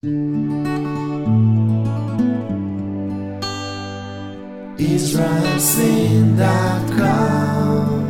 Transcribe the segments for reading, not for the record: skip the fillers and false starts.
IsraelScene.com.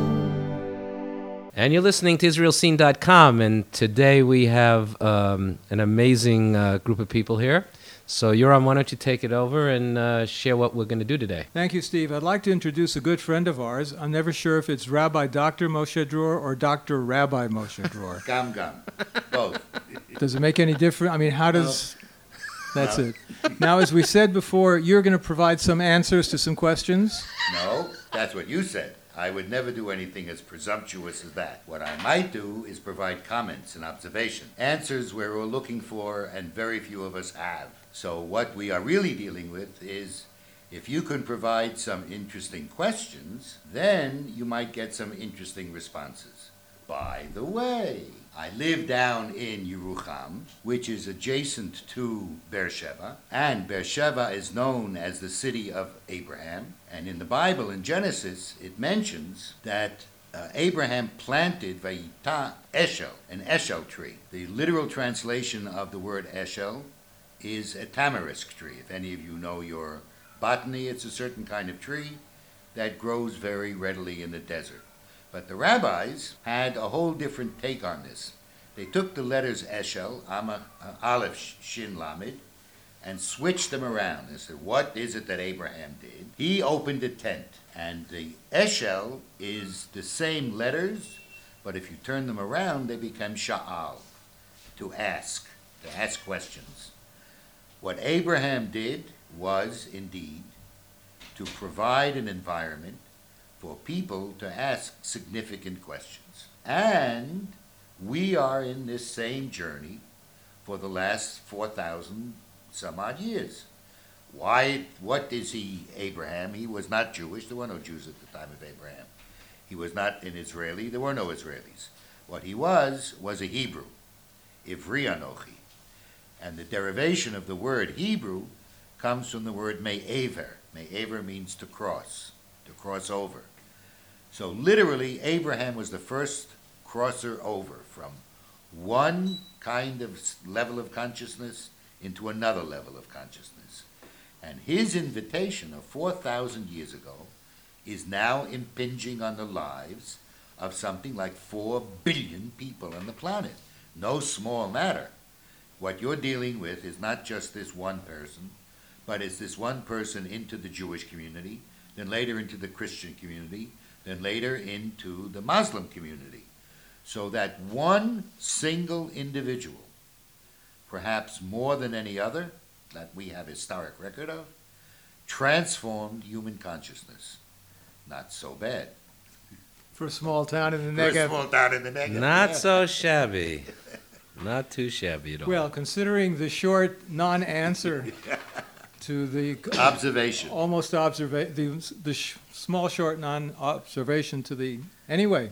And you're listening to IsraelScene.com, and today we have an amazing group of people here. So, Yoram, why don't you take it over and share what we're going to do today? Thank you, Steve. I'd like to introduce a good friend of ours. I'm never sure if it's Rabbi Dr. Moshe Dror or Dr. Rabbi Moshe Dror. Gam, both. Does it make any difference? I mean, how does... That's it. Now, as we said before, you're going to provide some answers to some questions. No, that's what you said. I would never do anything as presumptuous as that. What I might do is provide comments and observation, answers we're all looking for and very few of us have. So what we are really dealing with is if you can provide some interesting questions, then you might get some interesting responses. By the way, I live down in Yerucham, which is adjacent to Beersheba, and Beersheba is known as the city of Abraham. And in the Bible, in Genesis, it mentions that Abraham planted Vayita Eshel, an eshel tree. The literal translation of the word eshel is a tamarisk tree. If any of you know your botany, it's a certain kind of tree that grows very readily in the desert. But the rabbis had a whole different take on this. They took the letters eshel, aleph, shin, lamed, and switched them around. They said, what is it that Abraham did? He opened a tent, and the eshel is the same letters, but if you turn them around, they become sha'al, to ask questions. What Abraham did was, indeed, to provide an environment for people to ask significant questions. And we are in this same journey for the last 4,000 some odd years. Why? What is he, Abraham? He was not Jewish. There were no Jews at the time of Abraham. He was not an Israeli. There were no Israelis. What he was a Hebrew, Ivri Anochi. And the derivation of the word Hebrew comes from the word me'aver. Me'aver means to cross over. So literally, Abraham was the first crosser over from one kind of level of consciousness into another level of consciousness. And his invitation of 4,000 years ago is now impinging on the lives of something like 4 billion people on the planet. No small matter. What you're dealing with is not just this one person, but it's this one person into the Jewish community, then later into the Christian community, then later into the Muslim community. So that one single individual, perhaps more than any other that we have historic record of, transformed human consciousness. Not so bad. For a small town in the Negev. Not so shabby. Not too shabby at all. Well, considering the short non-answer to the observation, small short non-observation to the anyway,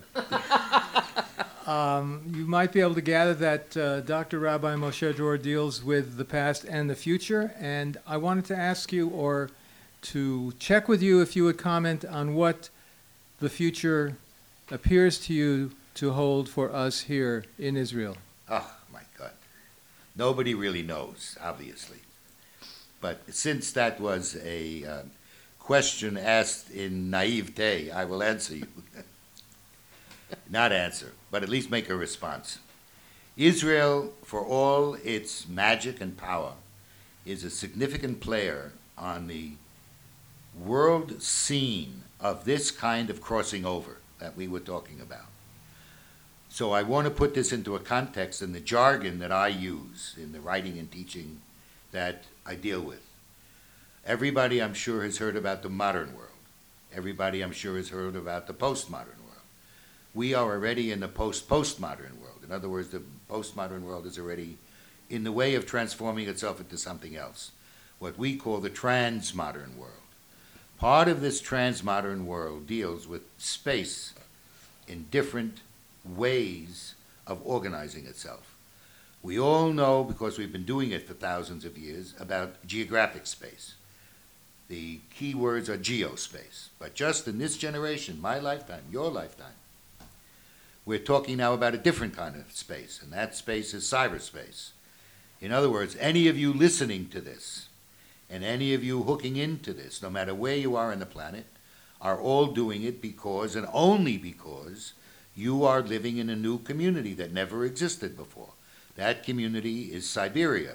you might be able to gather that Dr. Rabbi Moshe Dror deals with the past and the future, and I wanted to ask you or to check with you if you would comment on what the future appears to you to hold for us here in Israel. Oh, my God. Nobody really knows, obviously. But since that was a question asked in naivete, I will answer you. Not answer, but at least make a response. Israel, for all its magic and power, is a significant player on the world scene of this kind of crossing over that we were talking about. So I want to put this into a context in the jargon that I use in the writing and teaching that I deal with. Everybody, I'm sure, has heard about the modern world. Everybody, I'm sure, has heard about the postmodern world. We are already in the postmodern world. In other words, the postmodern world is already in the way of transforming itself into something else, what we call the transmodern world. Part of this transmodern world deals with space in different ways of organizing itself. We all know, because we've been doing it for thousands of years, about geographic space. The key words are geospace. But just in this generation, my lifetime, your lifetime, we're talking now about a different kind of space, and that space is cyberspace. In other words, any of you listening to this, and any of you hooking into this, no matter where you are on the planet, are all doing it because, and only because, you are living in a new community that never existed before. That community is Cyberia,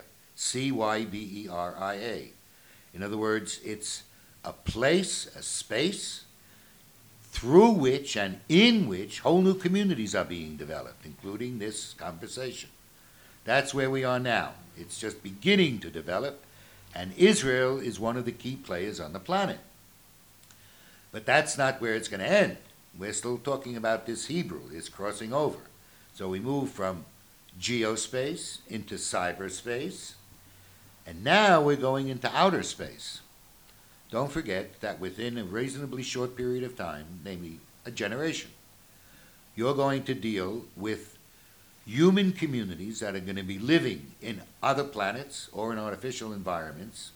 Cyberia. In other words, it's a place, a space, through which and in which whole new communities are being developed, including this conversation. That's where we are now. It's just beginning to develop, and Israel is one of the key players on the planet. But that's not where it's going to end. We're still talking about this Hebrew, this crossing over. So we move from geospace into cyberspace, and now we're going into outer space. Don't forget that within a reasonably short period of time, namely a generation, you're going to deal with human communities that are going to be living in other planets or in artificial environments,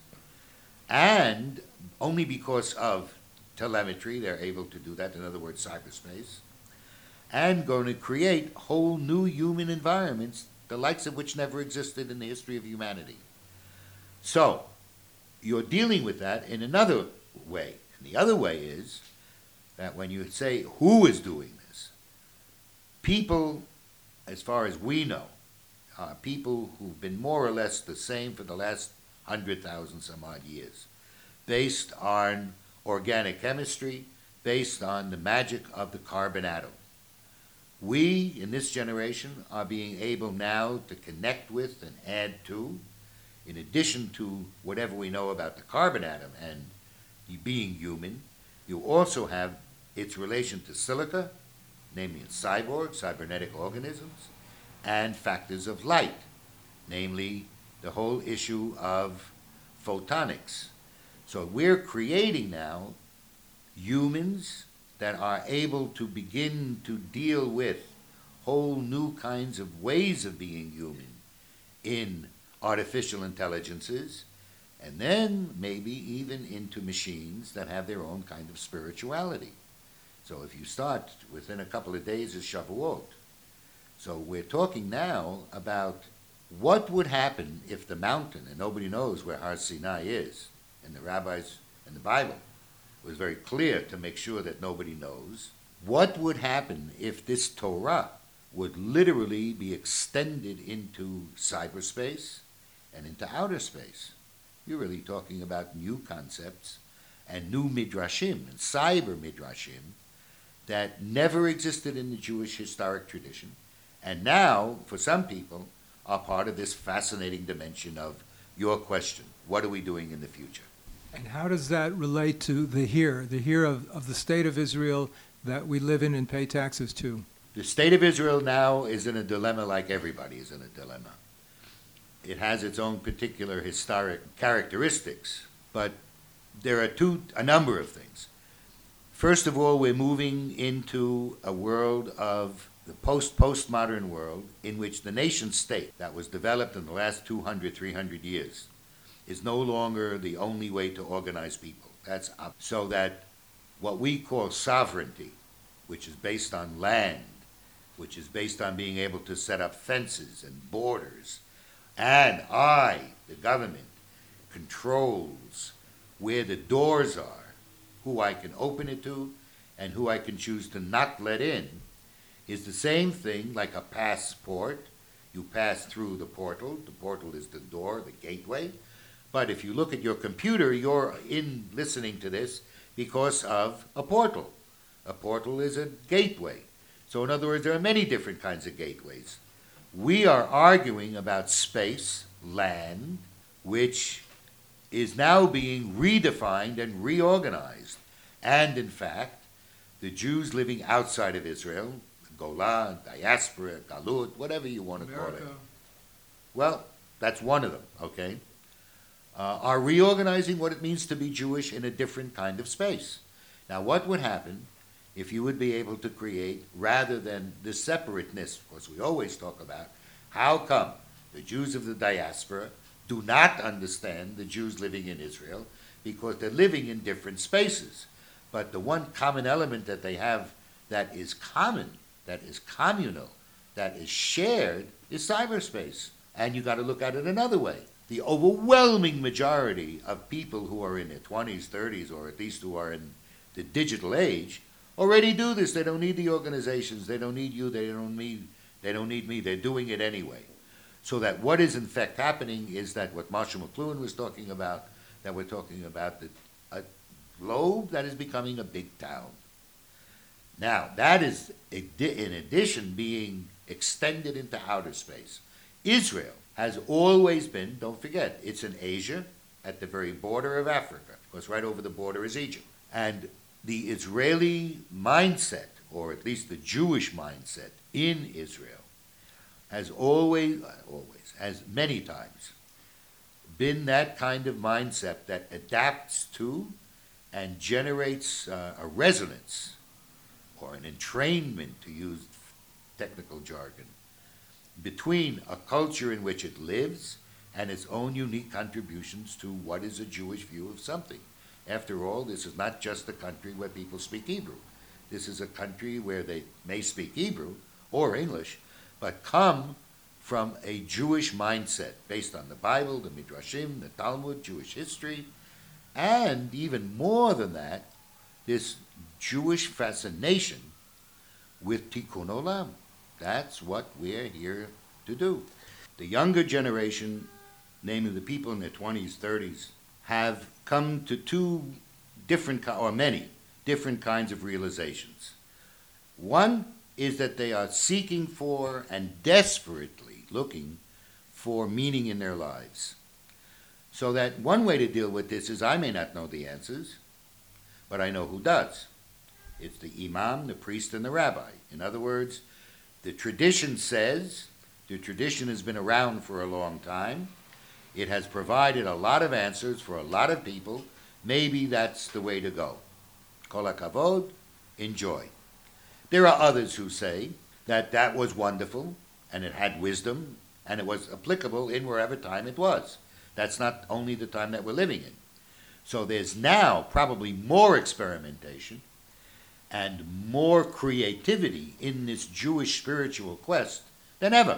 and only because of telemetry they're able to do that, in other words, cyberspace, and going to create whole new human environments, the likes of which never existed in the history of humanity. So, you're dealing with that in another way. And the other way is that when you say who is doing this, people, as far as we know, are people who've been more or less the same for the last 100,000 some odd years, based on organic chemistry, based on the magic of the carbon atom. We, in this generation, are being able now to connect with and add to, in addition to whatever we know about the carbon atom and being human, you also have its relation to silica, namely in cyborgs, cybernetic organisms, and factors of light, namely the whole issue of photonics. So we're creating now humans that are able to begin to deal with whole new kinds of ways of being human in artificial intelligences, and then maybe even into machines that have their own kind of spirituality. So if you start within a couple of days is Shavuot. So we're talking now about what would happen if the mountain, and nobody knows where Har Sinai is, and the rabbis and the Bible was very clear to make sure that nobody knows. What would happen if this Torah would literally be extended into cyberspace and into outer space? You're really talking about new concepts and new midrashim and cyber midrashim that never existed in the Jewish historic tradition, and now, for some people, are part of this fascinating dimension of your question, what are we doing in the future? And how does that relate to the here of the state of Israel that we live in and pay taxes to? The state of Israel now is in a dilemma like everybody is in a dilemma. It has its own particular historic characteristics, but there are a number of things. First of all, we're moving into a world of the postmodern world in which the nation state that was developed in the last 200, 300 years is no longer the only way to organize people. That's up. So that what we call sovereignty, which is based on land, which is based on being able to set up fences and borders, and the government, controls where the doors are, who I can open it to, and who I can choose to not let in, is the same thing like a passport. You pass through the portal. The portal is the door, the gateway. But if you look at your computer, you're in listening to this because of a portal. A portal is a gateway. So in other words, there are many different kinds of gateways. We are arguing about space, land, which is now being redefined and reorganized. And in fact, the Jews living outside of Israel, Golan, diaspora, Galut, whatever you want to call it. Well, that's one of them, okay? Are reorganizing what it means to be Jewish in a different kind of space. Now, what would happen if you would be able to create, rather than the separateness, because we always talk about, how come the Jews of the diaspora do not understand the Jews living in Israel, because they're living in different spaces. But the one common element that they have that is common, that is communal, that is shared, is cyberspace. And you got to look at it another way. The overwhelming majority of people who are in their 20s, 30s, or at least who are in the digital age already do this. They don't need the organizations. They don't need you. They don't need me. They're doing it anyway. So that what is in fact happening is that what Marshall McLuhan was talking about, that we're talking about a globe that is becoming a big town. Now, that is in addition being extended into outer space. Israel has always been, don't forget, it's in Asia at the very border of Africa, because right over the border is Egypt. And the Israeli mindset, or at least the Jewish mindset in Israel, has always, has many times been that kind of mindset that adapts to and generates a resonance or an entrainment, to use technical jargon, between a culture in which it lives and its own unique contributions to what is a Jewish view of something. After all, this is not just a country where people speak Hebrew. This is a country where they may speak Hebrew or English, but come from a Jewish mindset based on the Bible, the Midrashim, the Talmud, Jewish history, and even more than that, this Jewish fascination with Tikkun Olam. That's what we're here to do. The younger generation, namely the people in their 20s, 30s, have come to many different kinds of realizations. One is that they are seeking for and desperately looking for meaning in their lives. So that one way to deal with this is, I may not know the answers, but I know who does. It's the imam, the priest, and the rabbi. In other words, the tradition says, the tradition has been around for a long time, it has provided a lot of answers for a lot of people, maybe that's the way to go. Kol hakavod, enjoy. There are others who say that that was wonderful, and it had wisdom, and it was applicable in wherever time it was. That's not only the time that we're living in. So there's now probably more experimentation and more creativity in this Jewish spiritual quest than ever.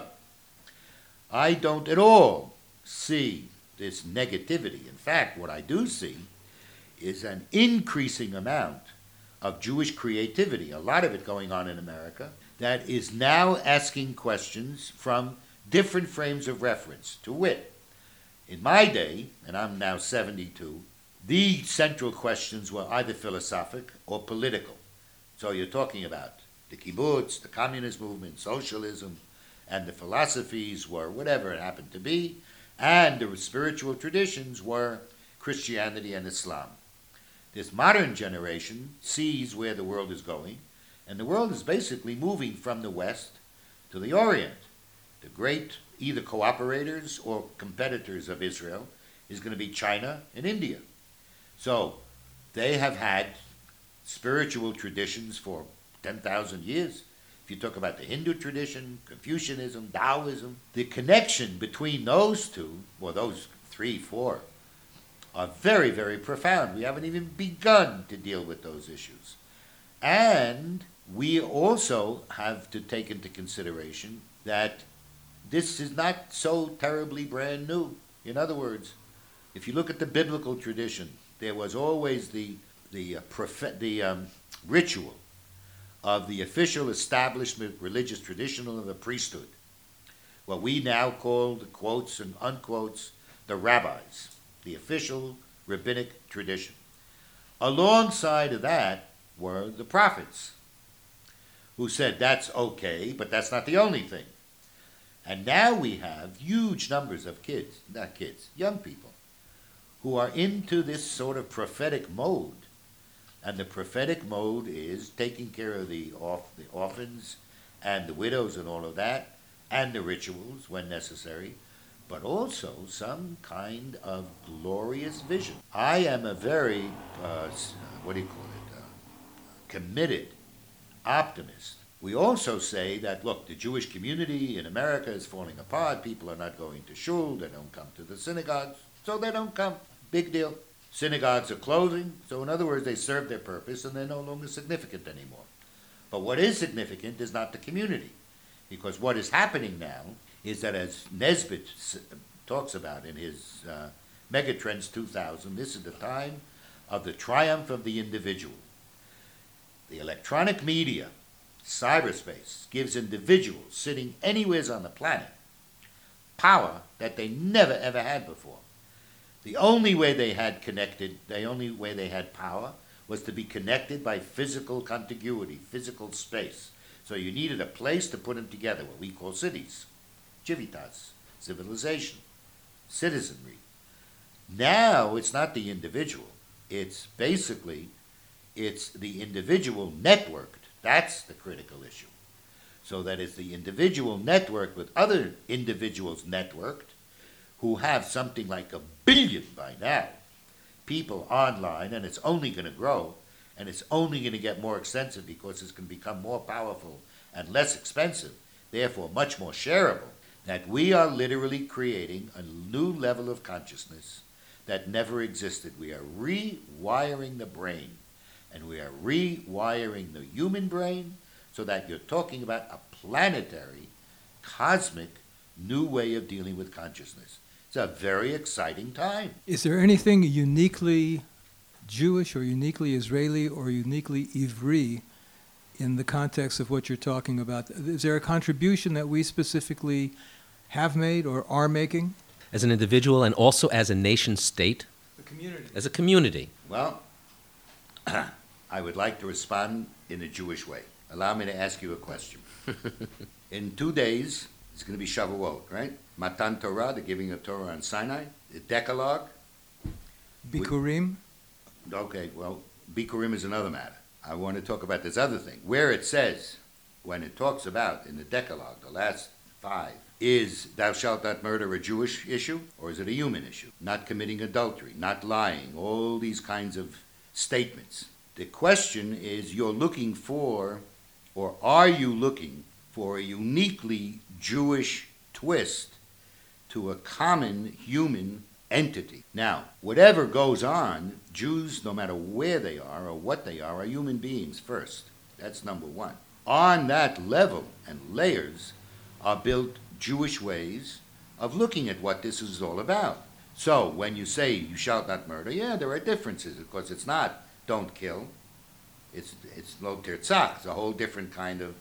I don't at all see this negativity. In fact, what I do see is an increasing amount of Jewish creativity, a lot of it going on in America, that is now asking questions from different frames of reference. To wit, in my day, and I'm now 72, the central questions were either philosophic or political. So you're talking about the kibbutz, the communist movement, socialism, and the philosophies were whatever it happened to be, and the spiritual traditions were Christianity and Islam. This modern generation sees where the world is going, and the world is basically moving from the West to the Orient. The great either cooperators or competitors of Israel is going to be China and India. So they have had spiritual traditions for 10,000 years. If you talk about the Hindu tradition, Confucianism, Taoism, the connection between those two, or those 3, 4, are very, very profound. We haven't even begun to deal with those issues. And we also have to take into consideration that this is not so terribly brand new. In other words, if you look at the biblical tradition, there was always the ritual of the official establishment religious tradition of the priesthood, what we now call, the quotes and unquotes, the rabbis, the official rabbinic tradition. Alongside of that were the prophets, who said that's okay, but that's not the only thing. And now we have huge numbers of young people, who are into this sort of prophetic mode. And the prophetic mode is taking care of the orphans and the widows and all of that, and the rituals when necessary, but also some kind of glorious vision. I am a very, committed optimist. We also say that, look, the Jewish community in America is falling apart. People are not going to shul. They don't come to the synagogues, so they don't come. Big deal. Synagogues are closing, so in other words, they serve their purpose and they're no longer significant anymore. But what is significant is not the community, because what is happening now is that, as Nesbitt talks about in his Megatrends 2000, this is the time of the triumph of the individual. The electronic media, cyberspace, gives individuals sitting anywhere on the planet power that they never ever had before. The only way they had power was to be connected by physical contiguity, physical space. So you needed a place to put them together, what we call cities, civitas, civilization, citizenry. Now it's not the individual. It's the individual networked. That's the critical issue. So that it's the individual networked with other individuals networked who have something like 1 billion by now people online, and it's only going to grow, and it's only going to get more extensive because it's going to become more powerful and less expensive, therefore much more shareable, that we are literally creating a new level of consciousness that never existed. We are rewiring the brain, and we are rewiring the human brain so that you're talking about a planetary, cosmic, new way of dealing with consciousness. It's a very exciting time. Is there anything uniquely Jewish or uniquely Israeli or uniquely Ivri in the context of what you're talking about? Is there a contribution that we specifically have made or are making? As an individual and also as a nation state? The community. As a community. Well, I would like to respond in a Jewish way. Allow me to ask you a question. In 2 days, it's going to be Shavuot, right? Matan Torah, the giving of Torah on Sinai. The Decalogue. Bikurim. Okay, well, Bikurim is another matter. I want to talk about this other thing. Where it says, when it talks about in the Decalogue, the last 5, is thou shalt not murder a Jewish issue, or is it a human issue? Not committing adultery, not lying, all these kinds of statements. The question is, you're looking for, or are you looking for a uniquely Jewish twist to a common human entity? Now, whatever goes on, Jews, no matter where they are or what they are human beings first. That's number one. On that level and layers are built Jewish ways of looking at what this is all about. So when you say you shall not murder, yeah, there are differences. Of course, it's not don't kill. It's lo tirtzach. It's a whole different kind of,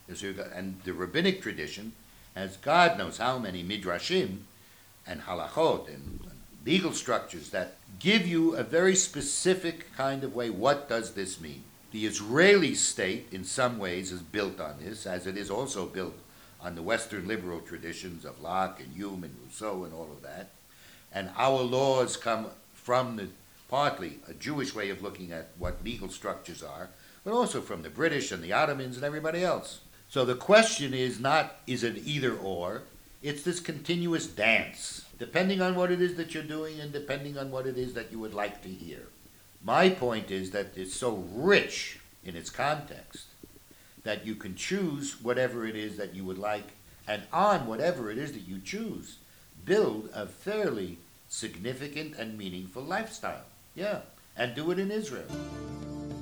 and the rabbinic tradition has God knows how many midrashim and halachot and legal structures that give you a very specific kind of way. What does this mean? The Israeli state, in some ways, is built on this, as it is also built on the Western liberal traditions of Locke and Hume and Rousseau and all of that. And our laws come from partly a Jewish way of looking at what legal structures are, but also from the British and the Ottomans and everybody else. So the question is not, is it either or? It's this continuous dance, depending on what it is that you're doing and depending on what it is that you would like to hear. My point is that it's so rich in its context that you can choose whatever it is that you would like, and on whatever it is that you choose, build a fairly significant and meaningful lifestyle. Yeah, and do it in Israel.